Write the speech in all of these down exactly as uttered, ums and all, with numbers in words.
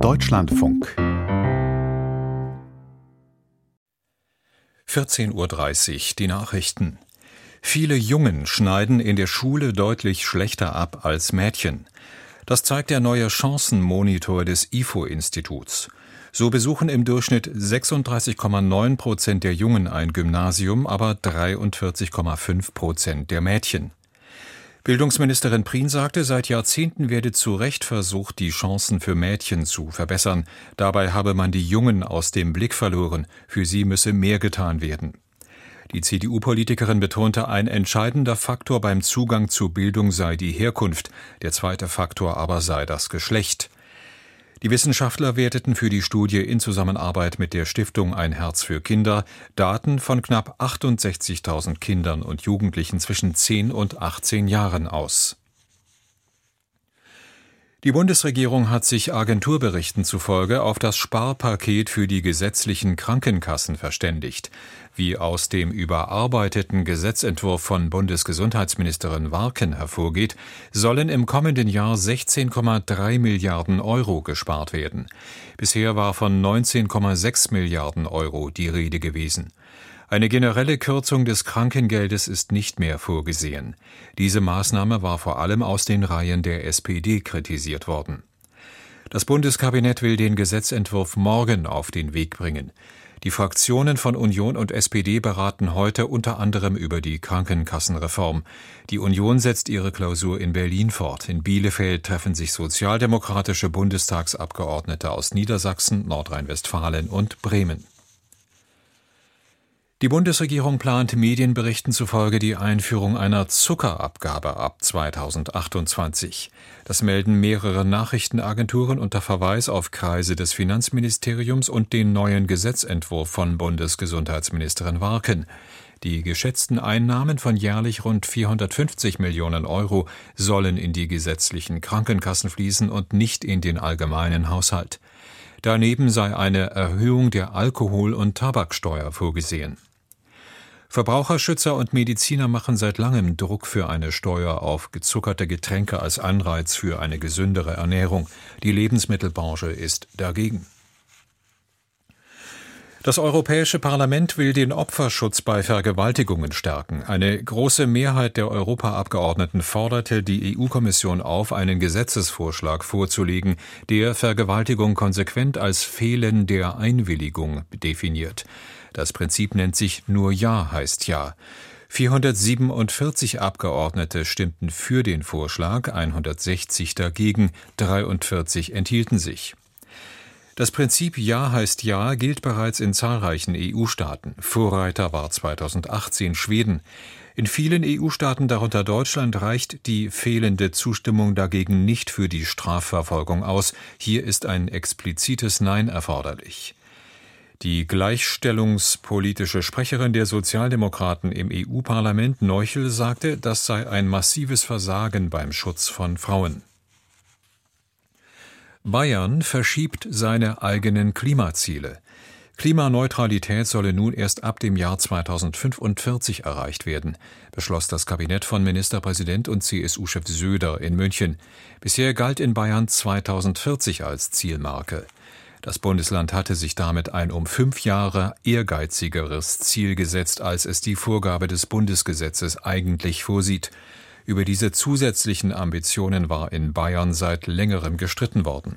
Deutschlandfunk vierzehn Uhr dreißig, die Nachrichten. Viele Jungen schneiden in der Schule deutlich schlechter ab als Mädchen. Das zeigt der neue Chancenmonitor des I F O-Instituts. So besuchen im Durchschnitt sechsunddreißig Komma neun Prozent der Jungen ein Gymnasium, aber dreiundvierzig Komma fünf Prozent der Mädchen. Bildungsministerin Prien sagte, seit Jahrzehnten werde zu Recht versucht, die Chancen für Mädchen zu verbessern. Dabei habe man die Jungen aus dem Blick verloren. Für sie müsse mehr getan werden. Die C D U-Politikerin betonte, ein entscheidender Faktor beim Zugang zu Bildung sei die Herkunft, der zweite Faktor aber sei das Geschlecht. Die Wissenschaftler werteten für die Studie in Zusammenarbeit mit der Stiftung Ein Herz für Kinder Daten von knapp achtundsechzigtausend Kindern und Jugendlichen zwischen zehn und achtzehn Jahren aus. Die Bundesregierung hat sich Agenturberichten zufolge auf das Sparpaket für die gesetzlichen Krankenkassen verständigt. Wie aus dem überarbeiteten Gesetzentwurf von Bundesgesundheitsministerin Warken hervorgeht, sollen im kommenden Jahr sechzehn Komma drei Milliarden Euro gespart werden. Bisher war von neunzehn Komma sechs Milliarden Euro die Rede gewesen. Eine generelle Kürzung des Krankengeldes ist nicht mehr vorgesehen. Diese Maßnahme war vor allem aus den Reihen der S P D kritisiert worden. Das Bundeskabinett will den Gesetzentwurf morgen auf den Weg bringen. Die Fraktionen von Union und S P D beraten heute unter anderem über die Krankenkassenreform. Die Union setzt ihre Klausur in Berlin fort. In Bielefeld treffen sich sozialdemokratische Bundestagsabgeordnete aus Niedersachsen, Nordrhein-Westfalen und Bremen. Die Bundesregierung plant Medienberichten zufolge die Einführung einer Zuckerabgabe ab zweitausendachtundzwanzig. Das melden mehrere Nachrichtenagenturen unter Verweis auf Kreise des Finanzministeriums und den neuen Gesetzentwurf von Bundesgesundheitsministerin Warken. Die geschätzten Einnahmen von jährlich rund vierhundertfünfzig Millionen Euro sollen in die gesetzlichen Krankenkassen fließen und nicht in den allgemeinen Haushalt. Daneben sei eine Erhöhung der Alkohol- und Tabaksteuer vorgesehen. Verbraucherschützer und Mediziner machen seit langem Druck für eine Steuer auf gezuckerte Getränke als Anreiz für eine gesündere Ernährung. Die Lebensmittelbranche ist dagegen. Das Europäische Parlament will den Opferschutz bei Vergewaltigungen stärken. Eine große Mehrheit der Europaabgeordneten forderte die E U-Kommission auf, einen Gesetzesvorschlag vorzulegen, der Vergewaltigung konsequent als Fehlen der Einwilligung definiert. Das Prinzip nennt sich Nur Ja heißt Ja. vierhundertsiebenundvierzig Abgeordnete stimmten für den Vorschlag, hundertsechzig dagegen, dreiundvierzig enthielten sich. Das Prinzip Ja heißt Ja gilt bereits in zahlreichen E U-Staaten. Vorreiter war zweitausendachtzehn Schweden. In vielen E U-Staaten, darunter Deutschland, reicht die fehlende Zustimmung dagegen nicht für die Strafverfolgung aus. Hier ist ein explizites Nein erforderlich. Die gleichstellungspolitische Sprecherin der Sozialdemokraten im E U-Parlament, Neuchel, sagte, das sei ein massives Versagen beim Schutz von Frauen. Bayern verschiebt seine eigenen Klimaziele. Klimaneutralität solle nun erst ab dem Jahr zweitausendfünfundvierzig erreicht werden, beschloss das Kabinett von Ministerpräsident und C S U-Chef Söder in München. Bisher galt in Bayern zweitausendvierzig als Zielmarke. Das Bundesland hatte sich damit ein um fünf Jahre ehrgeizigeres Ziel gesetzt, als es die Vorgabe des Bundesgesetzes eigentlich vorsieht. Über diese zusätzlichen Ambitionen war in Bayern seit längerem gestritten worden.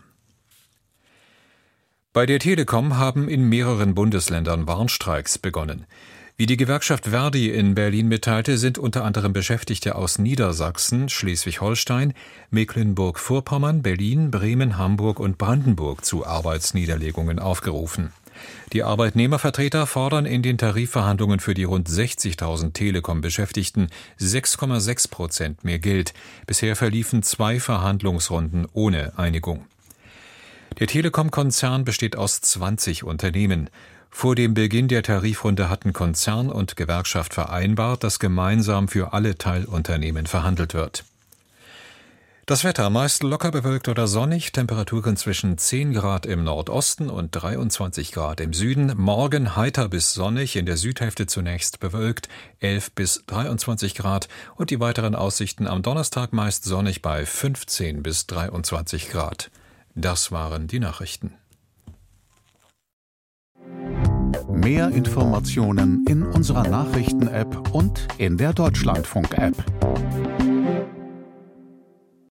Bei der Telekom haben in mehreren Bundesländern Warnstreiks begonnen. Wie die Gewerkschaft Verdi in Berlin mitteilte, sind unter anderem Beschäftigte aus Niedersachsen, Schleswig-Holstein, Mecklenburg-Vorpommern, Berlin, Bremen, Hamburg und Brandenburg zu Arbeitsniederlegungen aufgerufen. Die Arbeitnehmervertreter fordern in den Tarifverhandlungen für die rund sechzigtausend Telekom-Beschäftigten sechs Komma sechs Prozent mehr Geld. Bisher verliefen zwei Verhandlungsrunden ohne Einigung. Der Telekom-Konzern besteht aus zwanzig Unternehmen. Vor dem Beginn der Tarifrunde hatten Konzern und Gewerkschaft vereinbart, dass gemeinsam für alle Teilunternehmen verhandelt wird. Das Wetter meist locker bewölkt oder sonnig, Temperaturen zwischen zehn Grad im Nordosten und dreiundzwanzig Grad im Süden. Morgen heiter bis sonnig, in der Südhälfte zunächst bewölkt, elf bis dreiundzwanzig Grad und die weiteren Aussichten am Donnerstag meist sonnig bei fünfzehn bis dreiundzwanzig Grad. Das waren die Nachrichten. Mehr Informationen in unserer Nachrichten-App und in der Deutschlandfunk-App.